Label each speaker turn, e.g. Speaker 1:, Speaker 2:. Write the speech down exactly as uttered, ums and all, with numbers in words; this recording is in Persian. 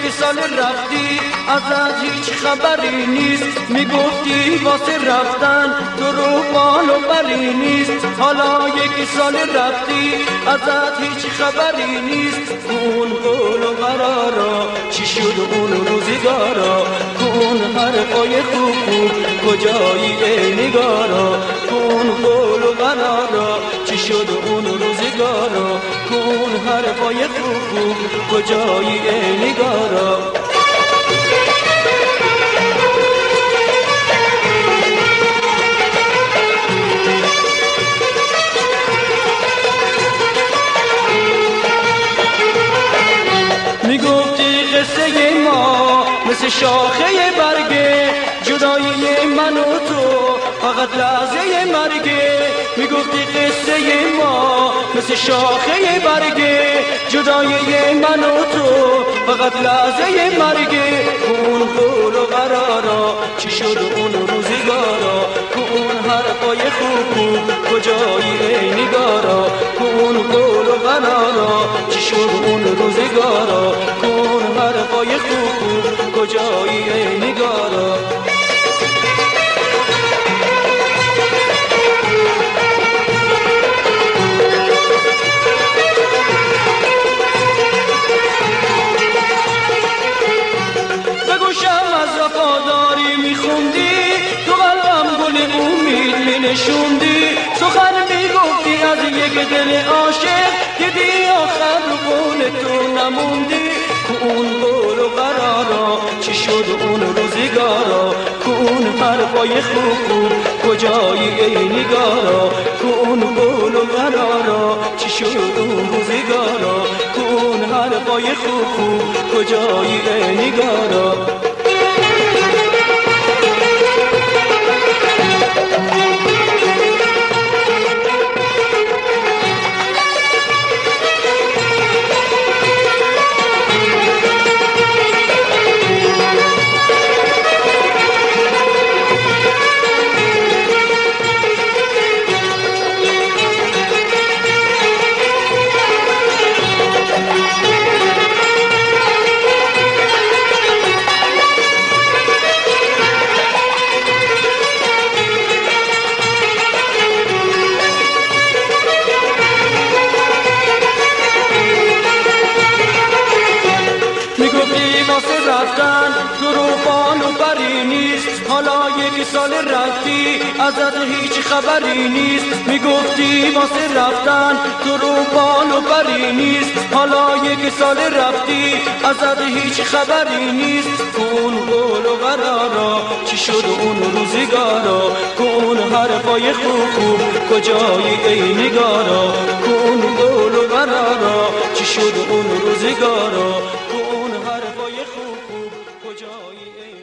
Speaker 1: یک سال رفتی ازت هیچ خبری نیست، میگفتی واسه رفتن تو رو بال و بری نیست. حالا یک سال رفتی ازت هیچ خبری نیست، اون قول و قرارا چی شد اون روزگارا؟ اون حرفای خوب خوب کجایی ای نگارا؟ اون قول و قرارا چی شد اون روزگارا؟ اون حرفای خوب خوب کجایی ای نگارا؟ میگفتی قصه ما مثل شاخه برگه، جدایی من و تو فقط لحظه مرگه. میگفتی قصه ما مثل شاخه برگه، جدایی من و تو فقط لحظه مرگه. اون قول و قرارا چی شد اون روزگارا؟ اون حرفای خوب خوب کجایی ای نگارا؟ اون قول و قرارا چی شد اون روزگارا؟ اون حرفای خوب خوب کجایی ای نگارا؟ از وفاداری میخوندی تو قلبم گل امید مینشوندی، سخن میگفتی از یک دل عاشق دیدی آخر رو قول تو نموندی. اون قول و قرارا چی شد اون روزگارا؟ اون حرفای خوب خوب کجایی ای نگارا؟ اون قول و قرارا چی شد اون روزگارا؟ اون حرفای خوب خوب کجایی ای نگارا؟ واسه رفتن تو رو بال و بری نیست، حالا یک سال رفتی ازت هیچ خبری نیست. میگفتی واسه رفتن تو رو بال و بری نیست، حالا یک سال رفتی ازت هیچ خبری نیست. اون قول و قرارا چی شد اون روزگارا؟ اون حرفای خوب خوب کجایی ای نگارا؟ اون قول و قرارا چی شد اون روزگارا؟ اون حرفای خوب خوب کجایی ای